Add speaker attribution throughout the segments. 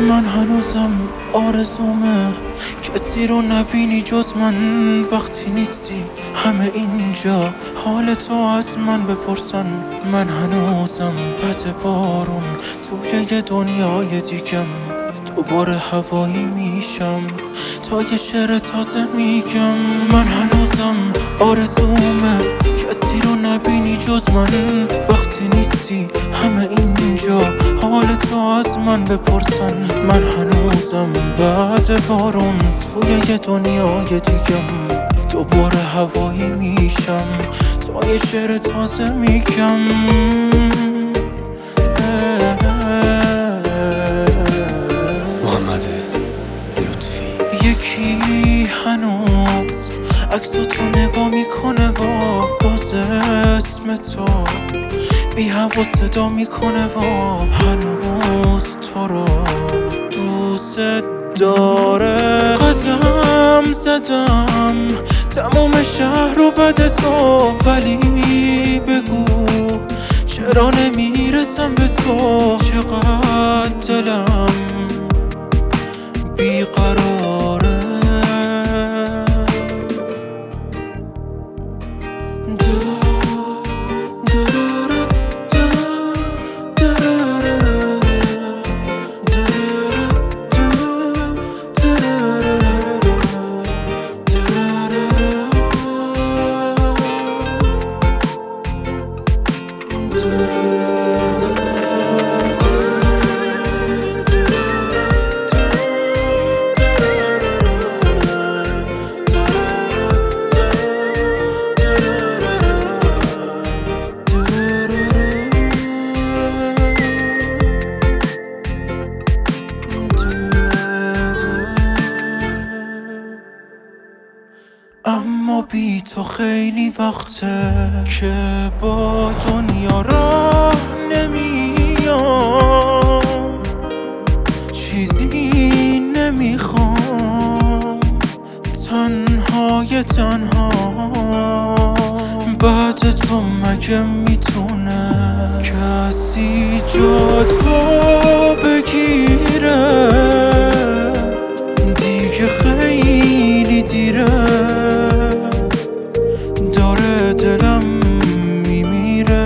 Speaker 1: من هنوزم آرزومه کسی رو نبینی جز من وقتی نیستی. همه اینجا حال تو از من بپرسن. من هنوزم پت بارون توی یه دنیای دیگم. دوباره هوایی میشم تا یه شعر تازه میگم. من هنوزم آرزومه کسی رو نبینی جز من وقتی نیستی. همه اینجا حال تو از من بپرسن. من هنوزم بعد بارون توی یه دنیای دیگم. دوباره هوایی میشم تا یه شعر تازه میگم.
Speaker 2: محمد لطفی.
Speaker 1: یکی هنوز عکساتو نگاه میکنه و باز اسم تو بی هوا صدا میکنه و هنوز تو رو دوست داره. قدم زدم تمام شهر رو بده تو، ولی بگو چرا نمیرسم به تو. چقدر دلم بیقراره. اما بی تو خیلی وقته که با دنیا راه نمیام. چیزی نمیخوام، تنها بعد تو مگه میتونه کسی جا تو بگیره؟ دیگه خیلی دیره، داره دلم میمیره.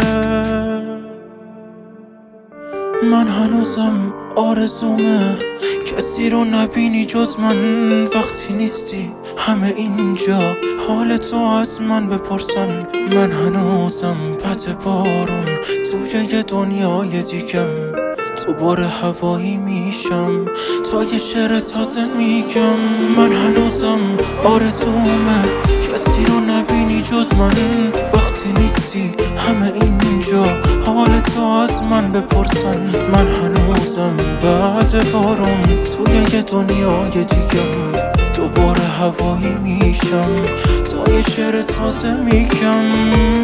Speaker 1: من هنوزم آرزومه کسی رو نبینی جز من وقتی نیستی. همه اینجا حال تو از من بپرسن. من هنوزم پت بارون توی یه دنیای دیگم. دوباره هوایی میشم تا یه شعر تازه میگم. من هنوزم آرزومه کسی رو نبینی جز من وقتی نیستی. همه اینجا حال تو از من بپرسن. من هنوزم بعد بارون توی یه دنیای دیگم. دوباره هوایی میشم تا یه شعر تازه میگم.